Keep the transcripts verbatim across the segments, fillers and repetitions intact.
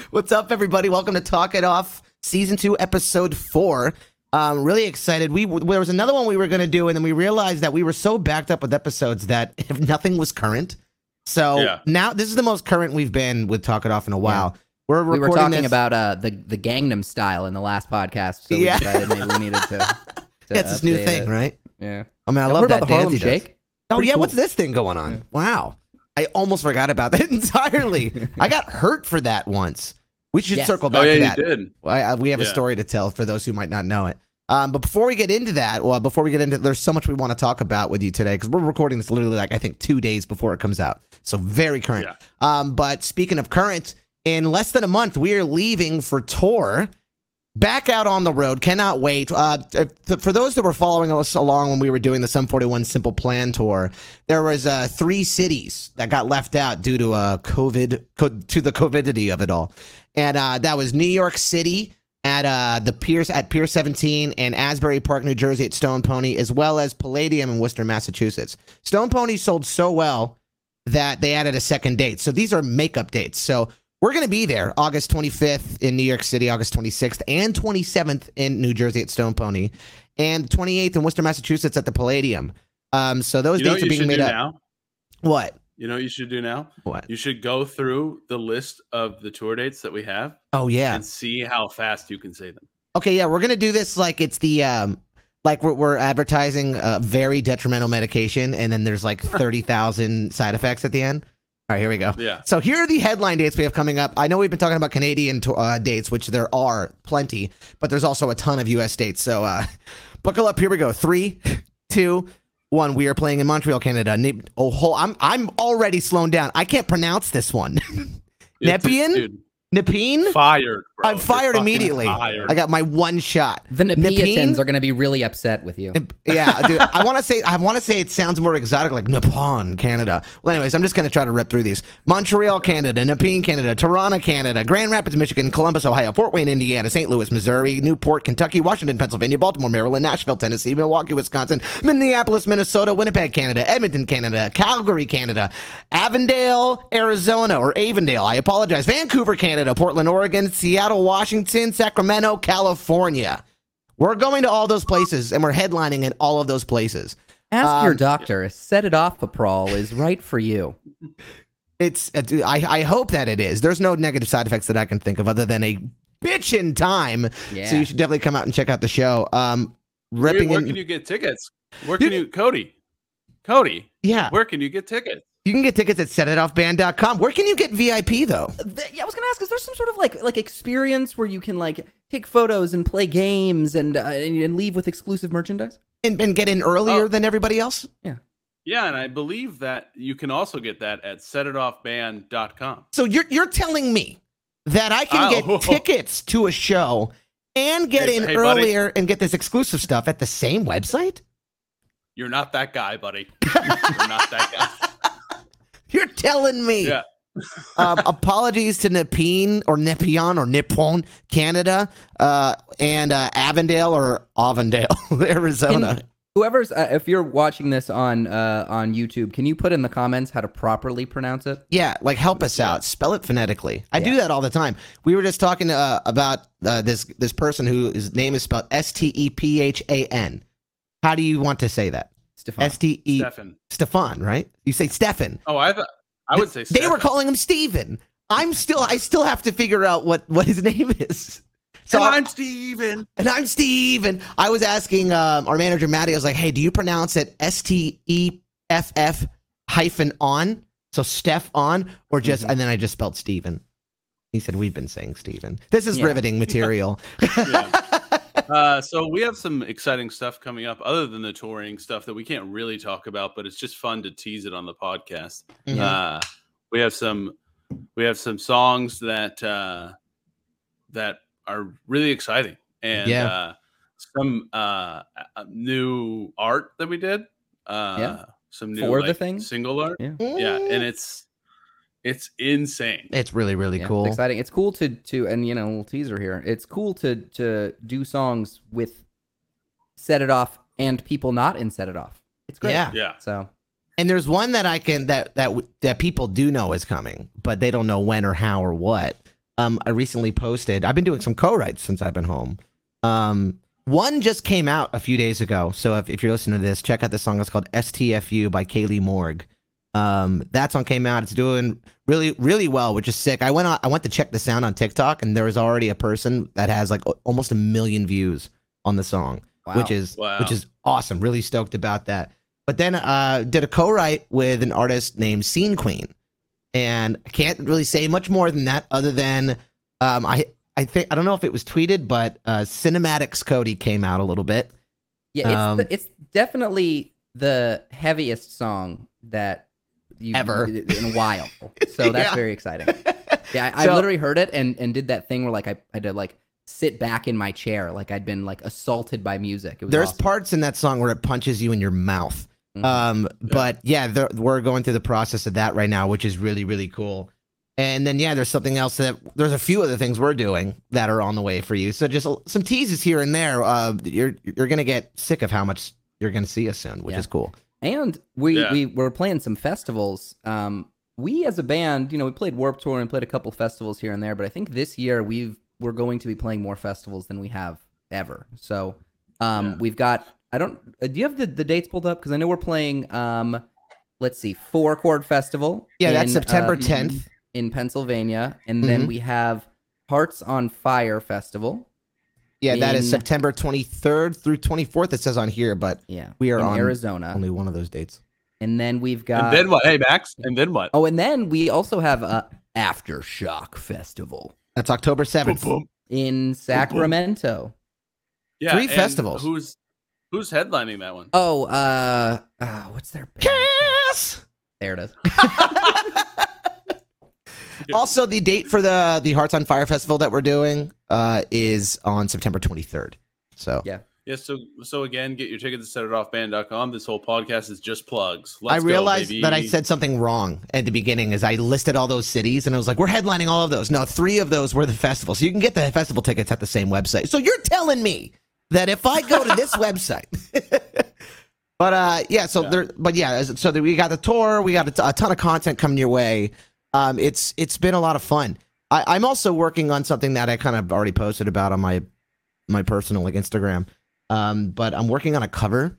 What's up, everybody? Welcome to Talk It Off, Season two, Episode four. Um, really excited. We There was another one we were going to do, and then we realized that we were so backed up with episodes that if nothing was current. So yeah. now this is the most current we've been with Talk It Off in a while. Yeah. We're we were recording talking this... about uh, the, the Gangnam Style in the last podcast, so we yeah. decided maybe we needed to, to yeah, it's this new thing, it. right? Yeah. I mean, I Now, love what that about the dance Harlem he does. Shake? Oh, Pretty yeah, cool. what's this thing going on? Yeah. Wow. I almost forgot about that entirely. I got hurt for that once. We should Yes. circle back oh, yeah, to that. You did. I, I, we have yeah. a story to tell for those who might not know it. Um, but before we get into that, well, before we get into, there's so much we want to talk about with you today because we're recording this literally like I think two days before it comes out, so very current. Yeah. Um, but speaking of current, in less than a month we are leaving for tour. Back out on the road, cannot wait. Uh, for those that were following us along when we were doing the Sum forty-one Simple Plan tour, there was uh, three cities that got left out due to uh, COVID, co- to the COVIDity of it all, and uh, that was New York City at uh, the Pier at Pier seventeen and Asbury Park, New Jersey at Stone Pony, as well as Palladium in Worcester, Massachusetts. Stone Pony sold so well that they added a second date. So these are makeup dates. So we're going to be there August twenty-fifth in New York City, August twenty-sixth and twenty-seventh in New Jersey at Stone Pony, and twenty-eighth in Worcester, Massachusetts at the Palladium. Um, so those you know dates are being made up. Now? What? You know what you should do now? What? You should go through the list of the tour dates that we have. Oh, yeah. And see how fast you can say them. Okay, yeah, we're going to do this like it's the... Um, like we're, we're advertising a very detrimental medication, and then there's like thirty thousand side effects at the end. All right, here we go. Yeah. So here are the headline dates we have coming up. I know we've been talking about Canadian to, uh, dates, which there are plenty, but there's also a ton of U S dates. So uh, buckle up. Here we go. Three, two, one. We are playing in Montreal, Canada. Ne- oh, whole, I'm I'm already slowing down. I can't pronounce this one. Nepean? Dude, Nepean? fired, bro. I'm fired You're immediately. fired. I got my one shot. The Nepeans Nepean? are going to be really upset with you. Yeah, dude. I want to say I want to say it sounds more exotic, like Nippon, Canada. Well, anyways, I'm just gonna try to rip through these. Montreal, Canada; Nepean, Canada; Toronto, Canada; Grand Rapids, Michigan; Columbus, Ohio; Fort Wayne, Indiana; Saint Louis, Missouri; Newport, Kentucky; Washington, Pennsylvania; Baltimore, Maryland; Nashville, Tennessee; Milwaukee, Wisconsin; Minneapolis, Minnesota; Winnipeg, Canada; Edmonton, Canada; Calgary, Canada; Avondale, Arizona, or Avondale. I apologize. Vancouver, Canada; Portland, Oregon; Seattle, Washington; Sacramento, California. We're going to all those places, and we're headlining in all of those places. Ask um, your doctor. Set it off, Paprol is right for you. It's. Uh, I, I hope that it is. There's no negative side effects that I can think of other than a bitchin' time. Yeah. So you should definitely come out and check out the show. Um, Where, ripping where in. can you get tickets? Where can you, Cody? Cody, Yeah, where can you get tickets? you can get tickets at set it off band dot com. Where can you get V I P though? Th- Yeah, I was gonna ask, is there some sort of like like experience where you can like take photos and play games and uh, and, and leave with exclusive merchandise? And, and get in earlier Oh. than everybody else? Yeah, and I believe that you can also get that at set it off band dot com. So you're you're telling me that I can Oh. get tickets to a show and get Hey, in hey, buddy. earlier and get this exclusive stuff at the same website? You're not that guy, buddy. You're not that guy. You're telling me. Yeah. um, apologies to Nepean or Nepean or Nippon, Canada, uh, and uh, Avondale or Avondale, Arizona. Can- Whoever's, uh, if you're watching this on uh, on YouTube, can you put in the comments how to properly pronounce it? Yeah, like help us out. Spell it phonetically. I do Yeah. that all the time. We were just talking uh, about uh, this this person whose name is spelled S T E P H A N. How do you want to say that? Stefan. S T E Stefan. Stefan, right? You say Stefan. Oh, I thought I would say They were Stefan. calling him Steven. I'm still I still have to figure out what what his name is. So And I- I'm Steven. And I'm Steve, and I was asking um, our manager, Maddie, I was like, hey, do you pronounce it S T E F F hyphen on? So Steph on, or just, Mhm. and then I just spelled Steven. He said, we've been saying Steven. This is Yeah. riveting material. Yeah. Uh, so we have some exciting stuff coming up other than the touring stuff that we can't really talk about, but it's just fun to tease it on the podcast. Mhm. Uh, we have some, we have some songs that, uh, that are really exciting and, Yeah. uh, some, uh, uh, new art that we did, uh, Yeah. some new For the like, thing? single art. Yeah. Yeah. And it's, it's insane. It's really, really Yeah, cool. It's exciting. It's cool to to and you know, a little teaser here. It's cool to to do songs with Set It Off and people not in Set It Off. It's great. Yeah. Yeah. So And there's one that I can, that, that, that people do know is coming, but they don't know when or how or what. um, I recently posted. I've been doing some co-writes since I've been home. Um, one just came out a few days ago. So if, if you're listening to this, check out this song. It's called S T F U by Kaylee Morg. Um, that song came out. It's doing really, really well, which is sick. I went on, I went to check the sound on TikTok, and there was already a person that has like almost a million views on the song, Wow. which is Wow. which is awesome. Really stoked about that. But then uh, did a co-write with an artist named Scene Queen, and I can't really say much more than that, other than um, I I think I don't know if it was tweeted, but uh, Cinematics Cody came out a little bit. Yeah, it's Um, the, it's definitely the heaviest song that you Ever. in a while. So that's Yeah. very exciting. Yeah, I, So- I literally heard it and and did that thing where like I, I had to like sit back in my chair like I'd been like assaulted by music. It was There's awesome. parts in that song where it punches you in your mouth. Mhm. Um, but yeah, there- we're going through the process of that right now, which is really, really cool. And then, yeah, there's something else that there's a few other things we're doing that are on the way for you. So just a- some teases here and there. Uh, you're, you're going to get sick of how much you're going to see us soon, which Yeah. is cool. And we Yeah. we were playing some festivals. Um, we as a band, you know, we played Warped Tour and played a couple festivals here and there. But I think this year we've we're going to be playing more festivals than we have ever. So um, Yeah. we've got. I don't. Uh, do you have the, the dates pulled up? Because I know we're playing. Um, let's see, Four Chord Festival. Yeah, that's in, September uh, tenth. in Pennsylvania, and then Mhm. we have Hearts on Fire Festival. Yeah, that is in- September twenty-third through twenty-fourth. It says on here, but Yeah, we are in on Arizona, only one of those dates. and then we've got. And then what? Hey, Max. And then what? Oh, and then we also have a Aftershock Festival That's October seventh. Boom, boom. in Sacramento. Yeah, Three and festivals. Who's who's headlining that one? Oh, uh, uh what's their band? Yes! There it is. Also, the date for the the Hearts on Fire festival that we're doing uh, is on September twenty-third. So Yeah. Yeah, so so again, get your tickets at set it off band dot com. This whole podcast is just plugs. Let's I realized go, baby. that I said something wrong at the beginning as I listed all those cities, and I was like, we're headlining all of those. No, three of those were the festivals. So you can get the festival tickets at the same website. So you're telling me that if I go to this website... But uh, yeah, so Yeah. there. But yeah, as- so that we got the tour, we got a, t- a ton of content coming your way. Um, it's it's been a lot of fun. I, I'm also working on something that I kind of already posted about on my my personal like Instagram. Um, but I'm working on a cover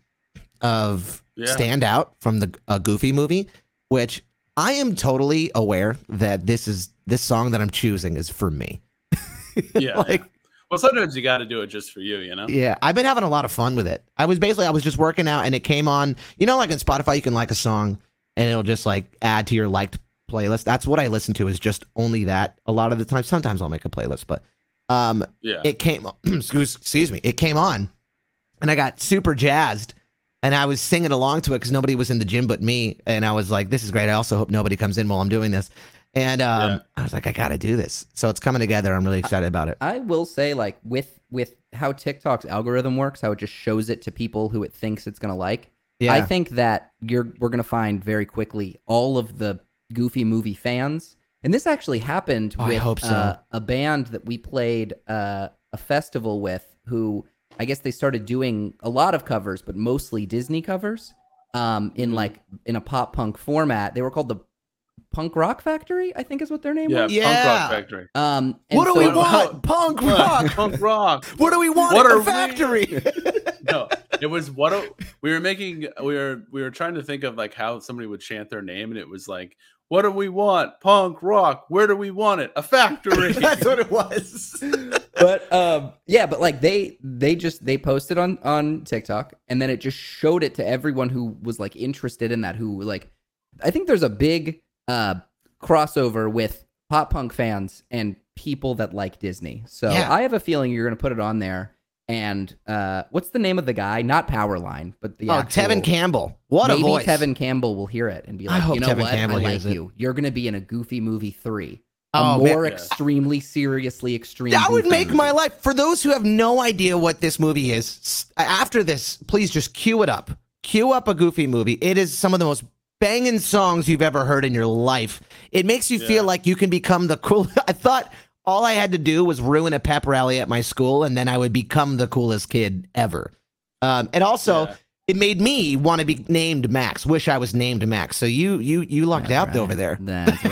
of Yeah. Stand Out from the uh, Goofy movie, which I am totally aware that this is this song that I'm choosing is for me. Yeah. like. yeah. Well, sometimes you got to do it just for you, you know? Yeah, I've been having a lot of fun with it. I was basically, I was just working out and it came on, you know, like on Spotify, you can like a song and it'll just like add to your liked playlist. That's what I listen to is just only that a lot of the time. Sometimes I'll make a playlist, but um, Yeah. it came, excuse, excuse me, it came on and I got super jazzed and I was singing along to it because nobody was in the gym but me. And I was like, this is great. I also hope nobody comes in while I'm doing this. And um, Yeah. I was like, I got to do this. So it's coming together. I'm really excited about it. I will say, like, with with how TikTok's algorithm works, how it just shows it to people who it thinks it's gonna like. Yeah. I think that you're we're gonna find very quickly all of the Goofy movie fans, and this actually happened Oh, I with hope so. uh, a band that we played uh, a festival with, who I guess they started doing a lot of covers, but mostly Disney covers, um, in Mhm. like in a pop punk format. They were called the Punk Rock Factory, I think is what their name Yeah, was. Yeah. Punk Rock Factory. Um, and What do we so- want? Punk rock. Punk rock. What do we want What at are the we- factory? No, it was what a, we were making. We were we were trying to think of like how somebody would chant their name, and it was like, "What do we want? Punk rock. Where do we want it? A factory." That's what it was. but um yeah but like they they just they posted on on TikTok, and then it just showed it to everyone who was like interested in that, who like I think there's a big uh crossover with pop punk fans and people that like Disney. So Yeah. I have a feeling you're gonna put it on there. And uh what's the name of the guy? Not Powerline, but the Oh, actual, Tevin Campbell. What maybe a voice. Tevin Campbell will hear it and be I like, hope you know Tevin what, Campbell I like hears it. you. You're gonna be in a Goofy movie three. A Oh, man. more Yeah. extremely seriously extreme. That would Goofy make movie. my life. For those who have no idea what this movie is, s- after this, please just cue it up. Cue up a Goofy movie. It is some of the most banging songs you've ever heard in your life. It makes you Yeah. feel like you can become the cool. I thought all I had to do was ruin a pep rally at my school, and then I would become the coolest kid ever. Um, and also, Yeah. it made me want to be named Max. Wish I was named Max. So you you you lucked That's out right. over there. That's right.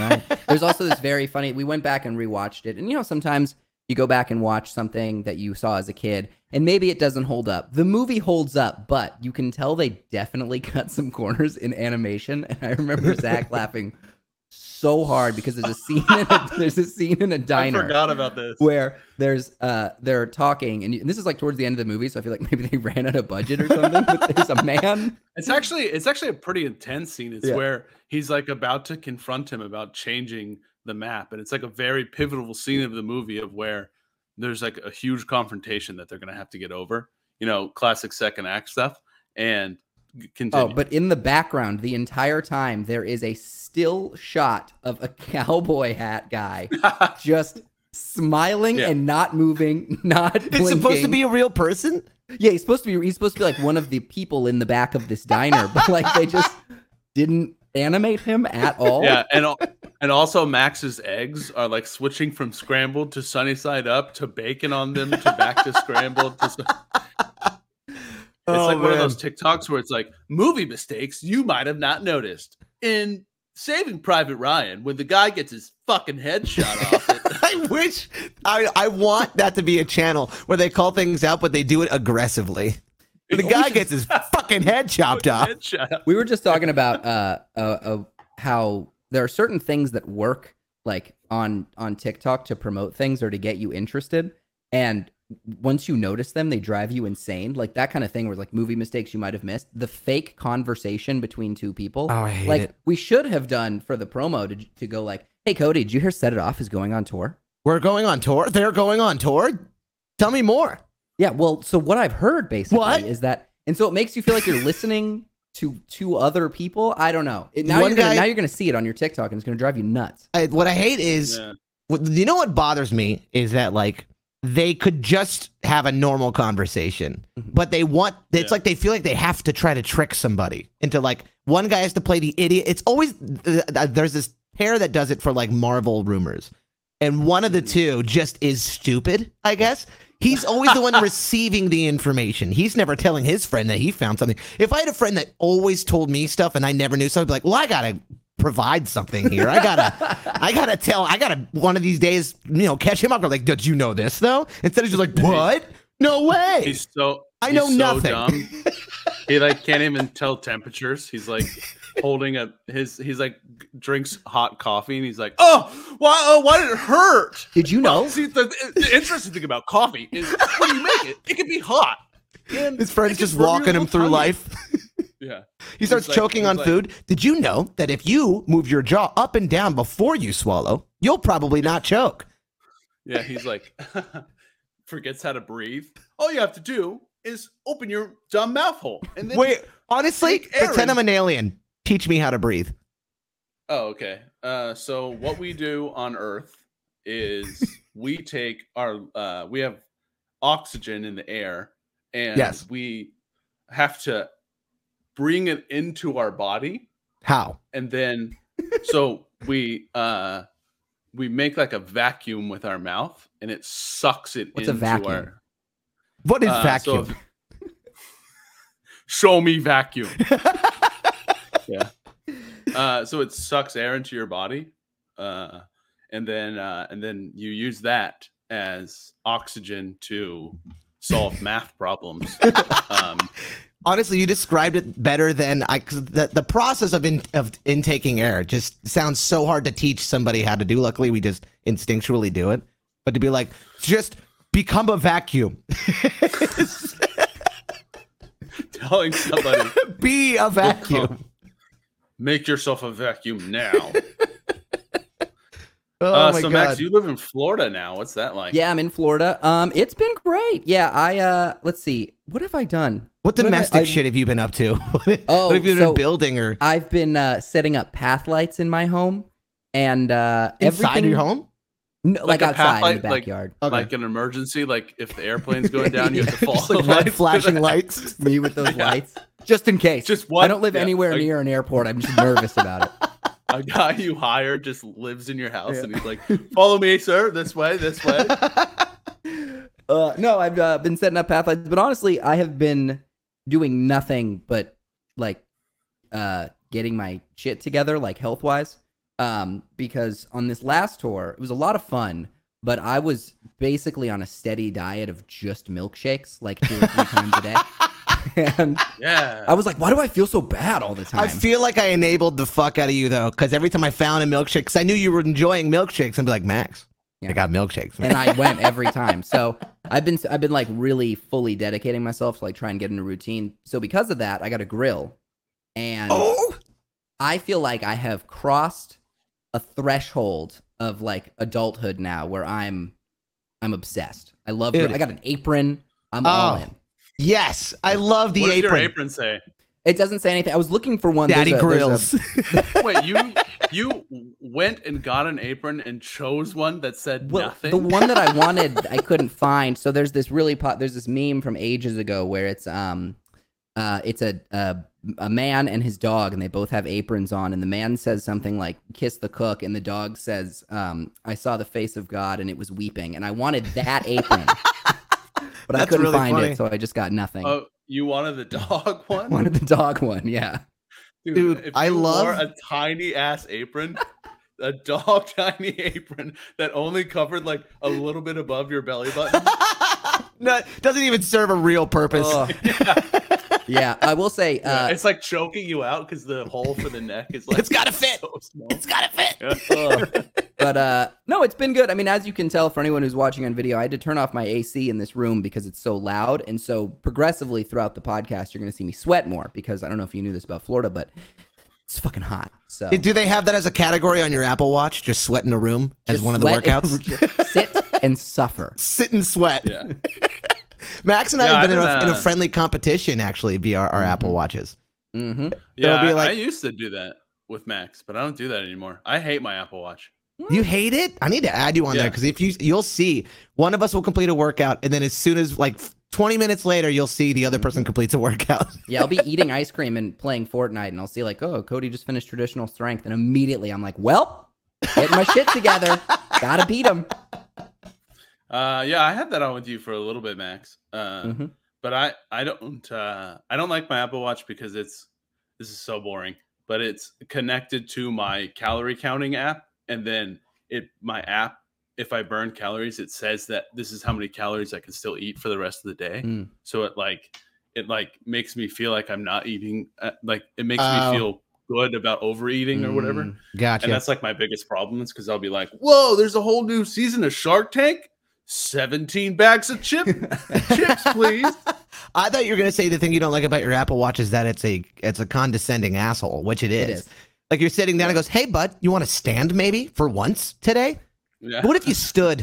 There's also this very funny. We went back and rewatched it, and you know sometimes you go back and watch something that you saw as a kid, and maybe it doesn't hold up. The movie holds up, but you can tell they definitely cut some corners in animation. And I remember Zach laughing so hard because there's a scene in a, there's a scene in a diner. I forgot about this. Where there's uh they're talking, and, you, and this is like towards the end of the movie, so I feel like maybe they ran out of budget or something. But there's a man. It's actually it's actually a pretty intense scene. It's Yeah. where he's like about to confront him about changing the map, and it's like a very pivotal scene of the movie of where there's like a huge confrontation that they're gonna have to get over. You know, classic second act stuff. And continue. Oh, but in the background, the entire time, there is a still shot of a cowboy hat guy just smiling Yeah. and not moving, not blinking. It's supposed to be a real person? Yeah, he's supposed to be. He's supposed to be like one of the people in the back of this diner, but like they just didn't animate him at all. Yeah, and al- and also Max's eggs are like switching from scrambled to sunny side up to bacon on them to back to scrambled. To su- it's Oh, like one of man. those TikToks where it's like movie mistakes you might have not noticed in Saving Private Ryan when the guy gets his fucking head shot off. It. I wish I I want that to be a channel where they call things out, but they do it aggressively. The guy gets his fucking head chopped off. Head shot. We were just talking about uh, uh, uh how there are certain things that work like on on TikTok to promote things or to get you interested, and once you notice them, they drive you insane. Like that kind of thing where like movie mistakes you might have missed. The fake conversation between two people. Oh, I hate like it. we should have done for the promo to to go like, hey Cody, did you hear Set It Off is going on tour? We're going on tour. They're going on tour. Tell me more. Yeah, well, so what I've heard basically What? is that, and so it makes you feel like you're listening to to other people. I don't know. It, now One you're gonna, guy- now you're gonna see it on your TikTok, and it's gonna drive you nuts. I, what I hate is, Yeah. what- you know what bothers me is that like they could just have a normal conversation, Mhm. but they want. It's Yeah. like they feel like they have to try to trick somebody into like one guy has to play the idiot. It's always uh, uh, there's this pair that does it for like Marvel rumors, and one of the two just is stupid. I guess. He's always the one receiving the information. He's never telling his friend that he found something. If I had a friend that always told me stuff and I never knew, so I'd be like, well, I gotta provide something here. I gotta, I gotta tell. I gotta one of these days, you know, catch him up. Like, did you know this though? Instead of just like, what? No way. He's so I he's know so nothing. dumb. He like can't even tell temperatures. He's like holding a his he's like drinks hot coffee and he's like, oh, why oh why did it hurt? Did you know? Well, see, the, the interesting thing about coffee is when you make it, it can be hot. And His friend's it can just burn your walking him little through tongue. life. Yeah. He starts He's like- choking he's on like- food. Did you know that if you move your jaw up and down before you swallow, you'll probably not choke? Yeah, he's like forgets how to breathe. All you have to do is open your dumb mouth hole. And then Wait, honestly, Take Aaron. pretend I'm an alien. Teach me how to breathe. Oh, okay. Uh, so what we do on Earth is we take our uh, we have oxygen in the air, and Yes. we have to bring it into our body, How? and then so we uh, we make like a vacuum with our mouth, and it sucks it What's a into vacuum? our. What is uh, vacuum? so- show me vacuum. Yeah. Uh, so it sucks air into your body, uh, and then uh, and then you use that as oxygen to solve math problems. Um, Honestly, you described it better than I. Cause the the process of in, of intaking air just sounds so hard to teach somebody how to do. Luckily, we just instinctually do it. But to be like, just become a vacuum, telling somebody, be a vacuum. make yourself a vacuum now. Oh uh, my so god! Max, you live in Florida now. What's that like? Yeah, I'm in Florida. Um, it's been great. Yeah, I uh, let's see, what have I done? what have I- domestic I- shit have you been up to? Oh, what have you been so- building or I've been uh, setting up path lights in my home, and uh, inside everything, your home? No, like, Like a path outside in the light, like- backyard. Okay. Like an emergency, like if the airplane's going down, you have to Just follow like the red lights. flashing lights. Me with those Yeah. lights, just in case. Just one- I don't live yeah, anywhere like- near an airport. I'm just nervous about it. A guy you hired just lives in your house, Yeah. and he's like, "Follow me, sir. This way, this way." Uh, no, I've uh, been setting up path lights, but honestly, I have been doing nothing but like uh, getting my shit together, like health wise. um, because on this last tour, it was a lot of fun, but I was basically on a steady diet of just milkshakes, like two or three times a day. And Yeah. I was like, why do I feel so bad all the time? I feel like I enabled the fuck out of you though, because every time I found a milkshake, because I knew you were enjoying milkshakes, I'd be like, Max, Yeah. I got milkshakes. and I went every time. So I've been I've been like really fully dedicating myself to like try and get in a routine. So because of that, I got a grill, and Oh, I feel like I have crossed a threshold of like adulthood now, where I'm I'm obsessed. I love. Dude. I got an apron. I'm all Oh. in. yes, I love the what does apron. your apron say? It doesn't say anything. I was looking for one. Daddy There's a- there's a- Grills. Wait, you you went and got an apron and chose one that said Well, nothing? the one that I wanted, I couldn't find. So there's this really pot. There's this meme from ages ago where it's um, uh, it's a, a a man and his dog, and they both have aprons on, and the man says something like "kiss the cook," and the dog says, um, "I saw the face of God and it was weeping," and I wanted that apron, but I That's couldn't really find funny. it, so I just got nothing. Oh, you wanted the dog I one? wanted the dog one, yeah. Dude, if I you love- wore a tiny ass apron, a dog tiny apron that only covered like a little bit above your belly button. no, doesn't even serve a real purpose. Oh, yeah, I will say, Yeah, uh, it's like choking you out because the hole for the neck is like It's gotta fit. so small. It's gotta fit. Yeah. but uh no, it's been good. I mean, as you can tell for anyone who's watching on video, I had to turn off my A C in this room because it's so loud, and so progressively throughout the podcast you're going to see me sweat more, because I don't know if you knew this about Florida, but it's fucking hot. So Do they have that as a category on your Apple Watch? Just sweat in a room as Just one of the sweat and- workouts? sit and suffer. Sit and sweat. Yeah. Max and I Yeah, have been I've in a, been, in a uh, friendly competition actually via our, our Apple Watches. Mm-hmm. Yeah, be I- like- I used to do that with Max, but I don't do that anymore. I hate my Apple Watch. You hate it? I need to add you on there Yeah. because if you you'll see one of us will complete a workout, and then as soon as like twenty minutes later, you'll see the other person completes a workout. Yeah, I'll be eating ice cream and playing Fortnite, and I'll see like, oh, Cody just finished traditional strength, and immediately I'm like, well, getting my shit together, gotta beat him. Uh, yeah, I had that on with you for a little bit, Max. Uh, Mhm. But I, I don't, uh, I don't like my Apple Watch because it's, this is so boring. But it's connected to my calorie counting app, and then it, my app, if I burn calories, it says that this is how many calories I can still eat for the rest of the day. Mm. So it like, it like makes me feel like I'm not eating. Uh, like it makes Oh. me feel good about overeating or whatever. Mm. Gotcha. And that's like my biggest problem is because I'll be like, whoa, there's a whole new season of Shark Tank. seventeen bags of chip chips, please. I thought you were gonna say the thing you don't like about your Apple Watch is that it's a it's a condescending asshole, which it is. It is. Like you're sitting down and goes, "Hey, bud, you want to stand maybe for once today? Yeah. What if you stood?"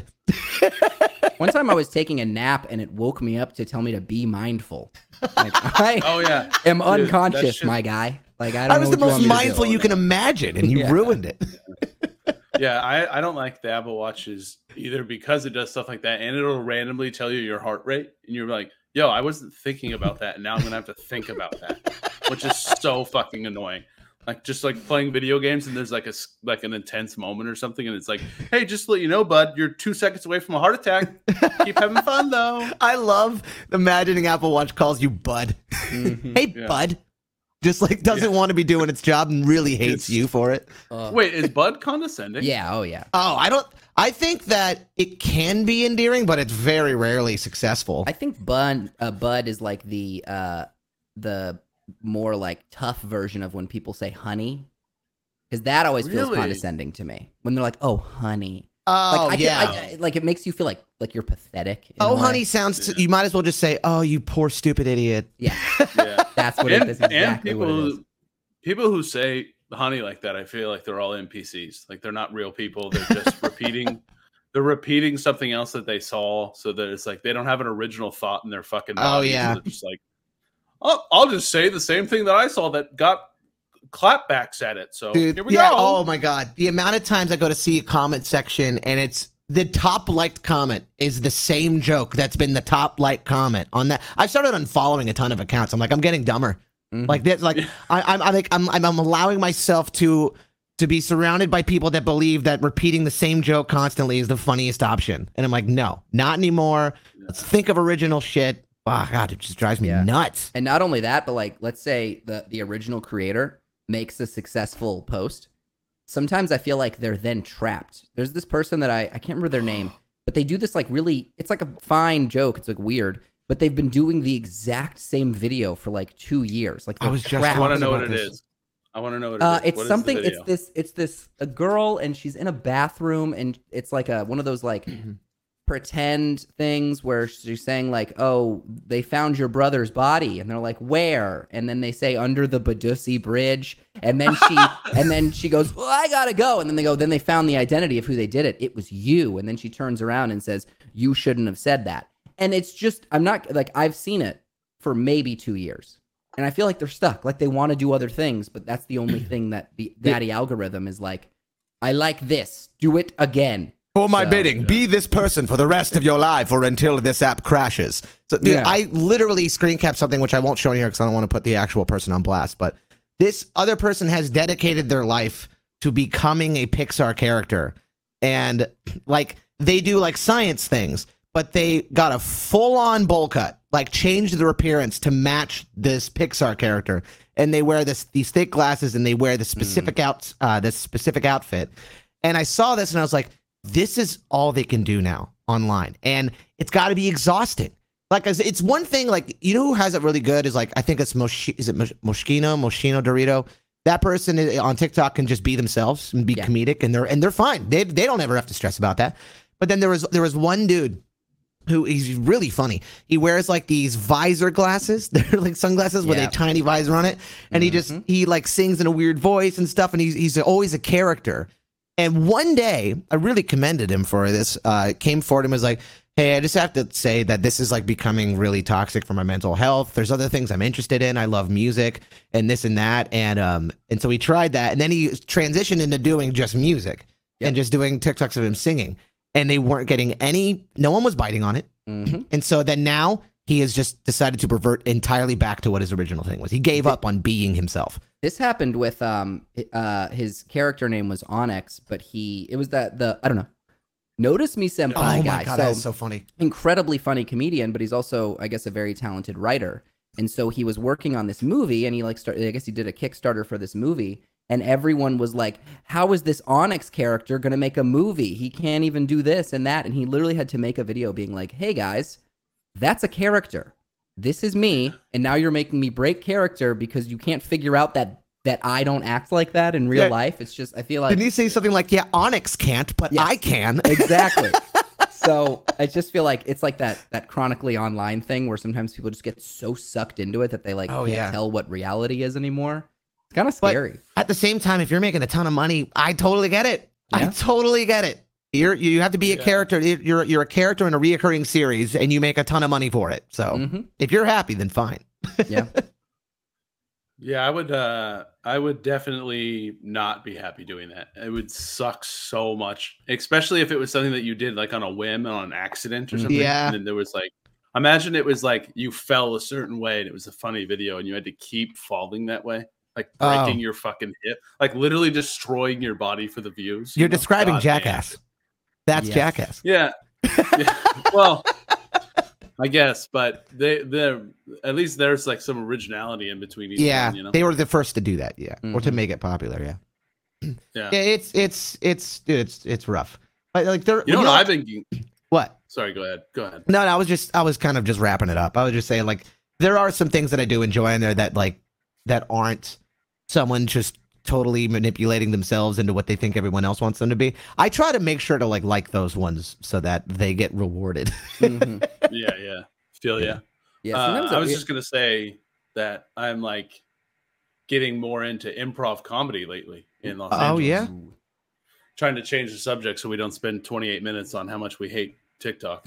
One time I was taking a nap and it woke me up to tell me to be mindful. Like, I Oh yeah. am that unconscious, shit- my guy. Like I don't I was know the what you most want me to do. mindful you can imagine, and you Yeah. ruined it. Yeah, I, I don't like the Apple Watches either because it does stuff like that, and it'll randomly tell you your heart rate, and you're like, yo, I wasn't thinking about that, and now I'm gonna have to think about that, which is so fucking annoying. Like just like playing video games, and there's like a s- like an intense moment or something, and it's like, hey, just to let you know, bud, you're two seconds away from a heart attack. Keep having fun though. I love imagining Apple Watch calls you bud. Mhm. Hey, Yeah. bud. Just like doesn't want to be doing its job and really hates It's- you for it. Uh, Wait, is Bud condescending? yeah, oh yeah. Oh, I don't. I think that it can be endearing, but it's very rarely successful. I think Bud uh, Bud is like the uh the more like tough version of when people say honey. Because that always feels Really? condescending to me. When they're like, oh honey. oh Like I yeah. can, I, like it makes you feel like like you're pathetic. in a oh, way. honey sounds. Yeah. You might as well just say, "Oh, you poor stupid idiot." Yeah, Yeah. that's what it and, is. and Exactly people what it is. who, people who say honey like that, I feel like they're all N P Cs. Like they're not real people. They're just repeating. They're repeating something else that they saw. So that it's like they don't have an original thought in their fucking. Oh, bodies. yeah. They're just like, I'll, I'll just say the same thing that I saw that got clapbacks at it. So Dude, here we yeah. go. Oh my god, the amount of times I go to see a comment section and it's the top liked comment is the same joke that's been the top liked comment on that. I've started unfollowing a ton of accounts. I'm like, I'm getting dumber. Mhm. Like this, like I, I'm, I'm like, I'm, I'm, I'm allowing myself to to be surrounded by people that believe that repeating the same joke constantly is the funniest option. And I'm like, no, not anymore. Let's think of original shit. Oh god, it just drives me Yeah. nuts. And not only that, but like let's say the the original creator makes a successful post, sometimes I feel like they're then trapped. There's this person that I I can't remember their name, but they do this like really. It's like a fine joke. It's like weird, but they've been doing the exact same video for like two years. Like I was just I want to talking know what about it this. is. I want to know what it Uh, is. it's What is the something. It's video? this. It's this a girl, and she's in a bathroom, and it's like a one of those like pretend things where she's saying like, "Oh, they found your brother's body," and they're like, "Where?" And then they say under the Badusi Bridge, and then she and then she goes, "Well, I gotta go," and then they go, "Then they found the identity of who they did it. It was you." And then she turns around and says, "You shouldn't have said that." And it's just, I'm not like I've seen it for maybe two years. And I feel like they're stuck. Like they want to do other things, but that's the only thing that the daddy algorithm is like, I like this. Do it again. For my So, bidding, yeah. be this person for the rest of your life or until this app crashes. So, dude, Yeah. I literally screen capped something which I won't show here because I don't want to put the actual person on blast. But this other person has dedicated their life to becoming a Pixar character, and like they do like science things, but they got a full-on bowl cut, like changed their appearance to match this Pixar character, and they wear this these thick glasses and they wear the specific out uh, this specific outfit. And I saw this and I was like, this is all they can do now online, and it's got to be exhausting. Like, it's one thing. Like, you know who has it really good is like I think it's Mosh is it Mosh- Moschino Moschino Dorito. That person is, on TikTok can just be themselves and be Yeah. comedic, and they're and they're fine. They they don't ever have to stress about that. But then there was there was one dude who he's really funny. He wears like these visor glasses. They're like sunglasses with Yeah. a tiny visor on it, and he just Mhm. he like sings in a weird voice and stuff. And he's he's always a character. And one day, I really commended him for this. Uh, came forward and was like, "Hey, I just have to say that this is like becoming really toxic for my mental health. There's other things I'm interested in. I love music and this and that." And um, and so he tried that, and then he transitioned into doing just music Yep. and just doing TikToks of him singing. And they weren't getting any. No one was biting on it. Mhm. And so then now he has just decided to revert entirely back to what his original thing was. He gave up on being himself. This happened with um uh his character name was Onyx, but he it was that the I don't know. Notice Me Senpai Oh my guy. god, so, that is so funny. incredibly funny comedian, but he's also I guess a very talented writer. And so he was working on this movie, and he like started. I guess he did a Kickstarter for this movie, and everyone was like, "How is this Onyx character gonna make a movie? He can't even do this and that." And he literally had to make a video being like, "Hey guys, that's a character. This is me, and now you're making me break character because you can't figure out that that I don't act like that in real Yeah. life." It's just I feel like Didn't he say something like, "Yeah, Onyx can't, but Yes. I can"? exactly. So I just feel like it's like that that chronically online thing where sometimes people just get so sucked into it that they like Oh, can't yeah. tell what reality is anymore. It's kind of But- scary. At the same time, if you're making a ton of money, I totally get it. I Yeah. totally get it. You're you have to be a Yeah. character. You're you're a character in a reoccurring series, and you make a ton of money for it. So Mhm. if you're happy, then fine. Yeah. Yeah, I would. Uh, I would definitely not be happy doing that. It would suck so much, especially if it was something that you did like on a whim, on an accident or something. Yeah. And then there was like, imagine it was like you fell a certain way and it was a funny video, and you had to keep falling that way, like breaking Oh. your fucking hip, like literally destroying your body for the views. you You're know? describing God Jackass. damn. That's Yes. Jackass. Yeah. Yeah. Well, I guess, but they they at least there's like some originality in between each Yeah, one, you know. they were the first to do that. Yeah, or to Mhm. make it popular. Yeah. Yeah. Yeah, it's it's it's dude, it's it's rough. But like there, You know what I've been what? Sorry, go ahead. Go ahead. No, no, I was just I was kind of just wrapping it up. I was just saying like there are some things that I do enjoy in there that like that aren't someone just totally manipulating themselves into what they think everyone else wants them to be. I try to make sure to like like those ones so that they get rewarded. Mhm. Yeah, yeah. Feel ya. Yeah. Uh, Sometimes I was it- just gonna say that I'm like getting more into improv comedy lately in Los Oh, Angeles. yeah? Trying to change the subject so we don't spend twenty-eight minutes on how much we hate TikTok.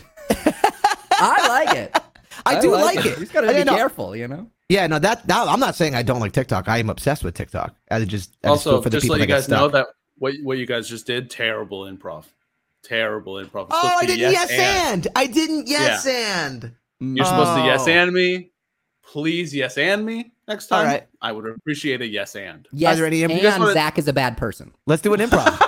I like it. I do like, it. You just gotta I be know. careful, you know. Yeah, no, that, that I'm not saying I don't like TikTok. I am obsessed with TikTok. I just I just Also, feel for the just people let you that get guys know stuck. that what what you guys just did, terrible improv. Terrible improv. It's Oh, supposed to I be didn't yes, and. and. I didn't yes and. You're supposed to yes Oh. and me. Please yes and me next All time. right. I would appreciate a yes and. Yes, there any- and you guys wanna- Zach is a bad person. Let's do an improv.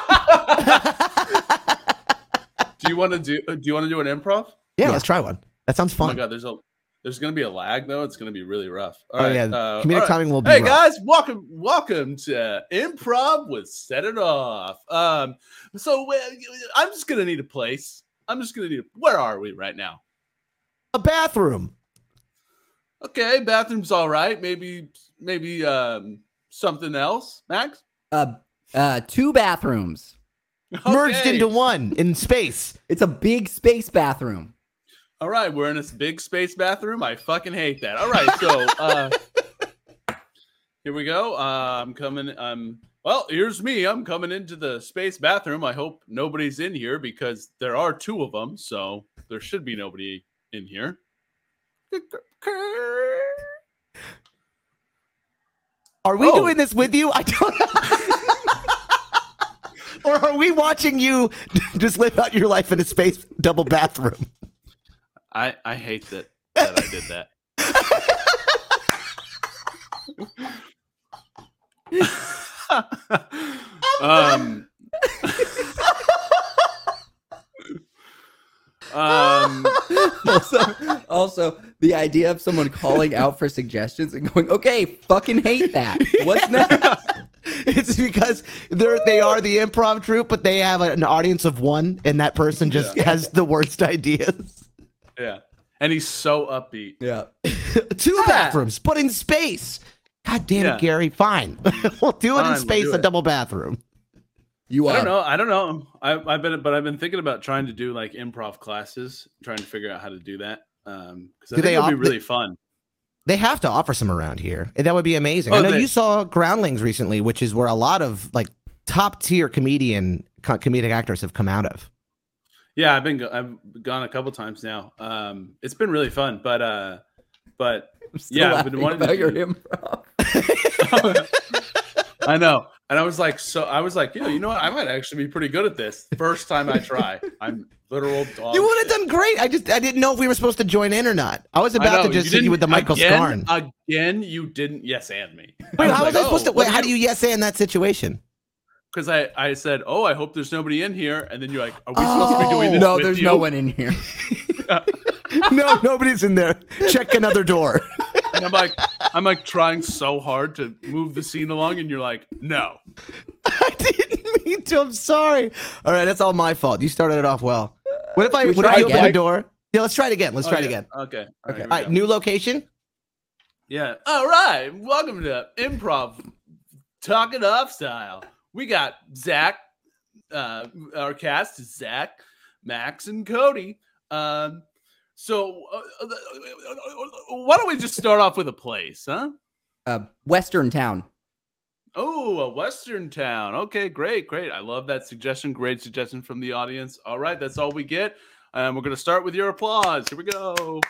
Do you want to do? Do you want to do an improv? yeah, Yeah. let's try one. That sounds Oh my fun. god, there's a There's gonna be a lag though. It's gonna be really rough. All Oh right, yeah, uh, comedic all right. timing will be. Hey rough. guys, welcome, welcome to Improv with Set It Off. Um, so uh, I'm just gonna need a place. I'm just gonna need. A, where are we right now? A bathroom. Okay, bathroom's all right. Maybe, maybe um, something else, Max. Uh, uh, two bathrooms. Merged Okay. into one in space. It's a big space bathroom. All right, we're in this big space bathroom. I fucking hate that. All right, so uh, here we go. Uh, I'm coming. Um, well, here's me. I'm coming into the space bathroom. I hope nobody's in here because there are two of them, so there should be nobody in here. Are we Oh. doing this with you? I don't. Or are we watching you just live out your life in a space double bathroom? I I hate that that I did that. um. um. also, also, the idea of someone calling out for suggestions and going, "Okay, fucking hate that." What's next? It's because they're they are the improv troupe, but they have an audience of one, and that person just Yeah. has the worst ideas. Yeah, and he's so upbeat. Yeah. Two Ah. bathrooms, but in space. God damn Yeah. it, Gary. Fine. We'll do it Fine, in we'll space, do a it. double bathroom. You I are. don't know. I don't know. I, I've been, but I've been thinking about trying to do like improv classes, trying to figure out how to do that. Um, because I Do think they it'll be op- really fun. They have to offer some around here. And that would be amazing. Oh, I know they- you saw Groundlings recently, which is where a lot of like top tier comedian co- comedic actors have come out of. Yeah, I've been, go- I've gone a couple times now. Um, it's been really fun, but, uh, but I'm still yeah, I've been laughing wanting to about your do- improv. I know. And I was like, so I was like, yeah, you know what? I might actually be pretty good at this. First time I try. I'm literal dog. You would have shit. done great. I just I didn't know if we were supposed to join in or not. I was I about know, to just hit you didn't- with the Michael again, Scarn. Again, you didn't yes and me. Wait, how was I supposed to? Wait, how do you? you yes and that situation? Because I, I said, oh, I hope there's nobody in here, and then you're like, are we supposed to be doing this? No, with there's you? no one in here. No, nobody's in there. Check another door. And I'm like, I'm like trying so hard to move the scene along, and you're like, no. I didn't mean to. I'm sorry. All right, that's all my fault. You started it off well. What if I? Should we What if try you open again? the door? Yeah, let's try it again. Let's try it Okay, again. Okay. All right, Okay. here All we right, go. new location. Yeah. All right. Welcome to Improv Talk It Off Style. We got Zach. Uh, our cast is Zach, Max, and Cody. Um, so uh, uh, why don't we just start off with a place, huh? Uh, Western town. Oh, a Western town. Okay, great, great. I love that suggestion. Great suggestion from the audience. All right, that's all we get. And we're going to start with your applause. Here we go.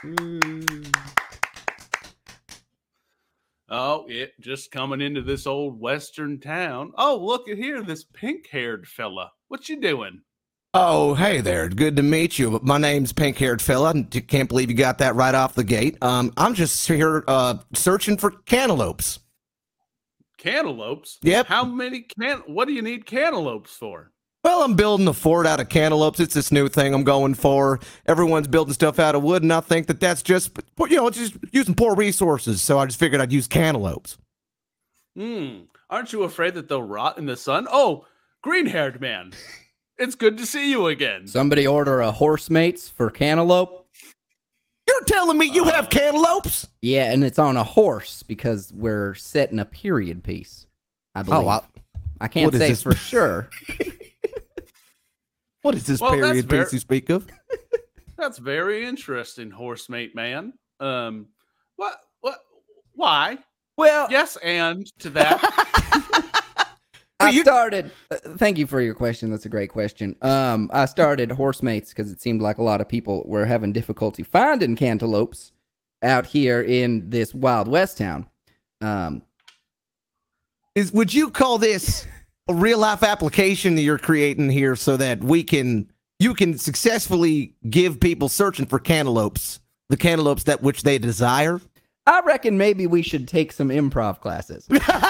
Oh, it just coming into this old Western town. Oh, look at here, this pink-haired fella. What you doing? Oh, hey there. Good to meet you. My name's Pink Haired Fella. I can't believe you got that right off the gate. Um, I'm just here uh, searching for cantaloupes. Cantaloupes? Yep. How many can? What do you need cantaloupes for? Well, I'm building a fort out of cantaloupes. It's this new thing I'm going for. Everyone's building stuff out of wood, and I think that that's just, you know, it's just using poor resources. So I just figured I'd use cantaloupes. Hmm. Aren't you afraid that they'll rot in the sun? Oh, green-haired man. It's good to see you again. Somebody order a horse mates for cantaloupe. You're telling me you have cantaloupes? Yeah, and it's on a horse because we're setting a period piece. I believe. Oh, I, I can't what is say this? for sure. what is this Well, that's period ver- piece you speak of? That's very interesting, horsemate man. Um, what? What? Why? Well, Yes, and to that. I you- started. Uh, thank you for your question. That's a great question. Um, I started Horsemates because it seemed like a lot of people were having difficulty finding cantaloupes out here in this Wild West town. Um, Is would you call this a real life application that you're creating here so that we can you can successfully give people searching for cantaloupes the cantaloupes that which they desire? I reckon maybe we should take some improv classes